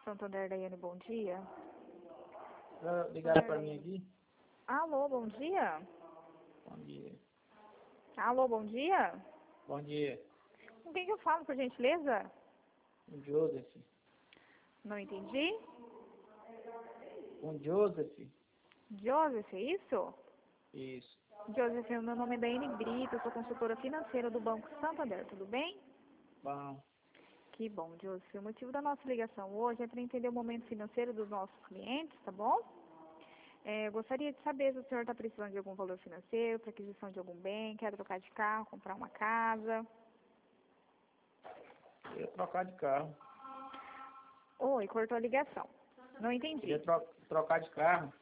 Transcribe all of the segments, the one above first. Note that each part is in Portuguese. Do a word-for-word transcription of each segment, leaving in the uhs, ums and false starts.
Santander, Daiane, bom dia. Ligaram para mim aqui? Alô, bom dia. Bom dia. Alô, bom dia. Bom dia. Com quem que eu falo, por gentileza? Com Joseph. Não entendi. Com Joseph? Joseph, é isso? Isso. Joseph, meu nome é Daiane Brito, eu sou consultora financeira do Banco Santander, tudo bem? Bom. Que bom, Joseph. O motivo da nossa ligação hoje é para entender o momento financeiro dos nossos clientes, tá bom? É, eu gostaria de saber se o senhor está precisando de algum valor financeiro, para aquisição de algum bem, quer trocar de carro, comprar uma casa. Eu ia trocar de carro. Oi, cortou a ligação. Não entendi. Eu ia tro trocar de carro.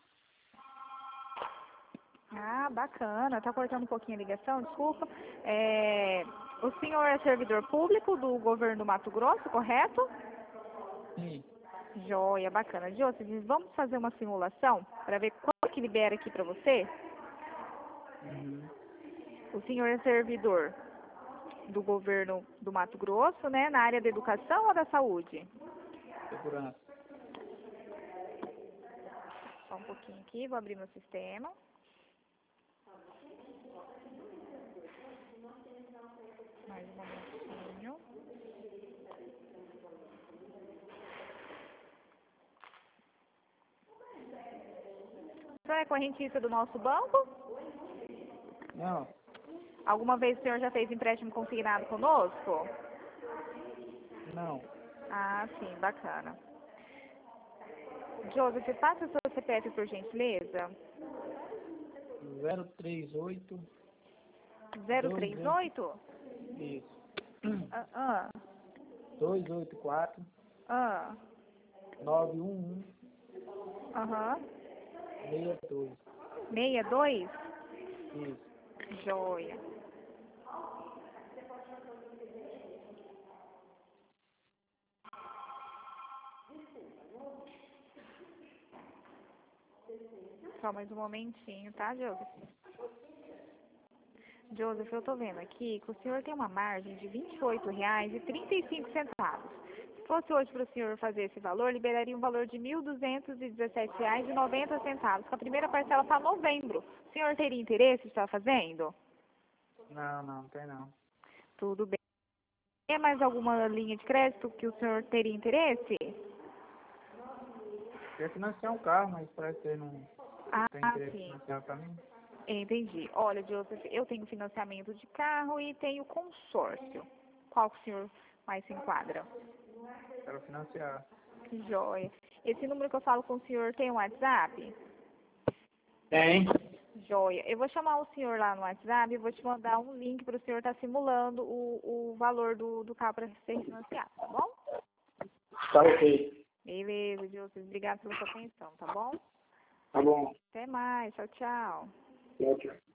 Ah, bacana. Tá cortando um pouquinho a ligação, desculpa. É, o senhor é servidor público do governo do Mato Grosso, correto? Sim. Joia, bacana. Joseph, vamos fazer uma simulação para ver quanto que libera aqui para você? Uhum. O senhor é servidor do governo do Mato Grosso, né? Na área da educação ou da saúde? Segurança. Só um pouquinho aqui, vou abrir meu sistema. Mais um momentinho. O senhor é correntista do nosso banco? Não. Alguma vez o senhor já fez empréstimo consignado conosco? Não. Ah, sim, bacana. Joseph, passa o seu C P F por gentileza. zero três oito. zero três oito? Isso. Ah, ah, dois oito quatro. ah, nove um um. aham. seis dois. sessenta e dois? Isso. Joia. Só mais um momentinho, tá, Joseph? Joseph, eu tô vendo aqui que o senhor tem uma margem de vinte e oito reais e trinta e cinco centavos. Se fosse hoje para o senhor fazer esse valor, liberaria um valor de mil duzentos e dezessete reais e noventa centavos, com a primeira parcela para novembro. O senhor teria interesse em estar fazendo? Não, não, não tem não. Tudo bem. Tem mais alguma linha de crédito que o senhor teria interesse? Quer financiar um carro, mas parece que ele não tem Ah, interesse em sim. financiar para mim. Entendi. Olha, Joseph, eu tenho financiamento de carro e tenho consórcio. Qual que o senhor mais se enquadra? Quero financiar. Que joia. Esse número que eu falo com o senhor tem um WhatsApp? Tem. Joia. Eu vou chamar o senhor lá no WhatsApp e vou te mandar um link para o senhor estar simulando o, o valor do, do carro para ser financiado, tá bom? Tá ok. Beleza, Joseph. Obrigada pela sua atenção, tá bom? Tá bom. Até mais. Tchau, tchau. Tchau, tchau.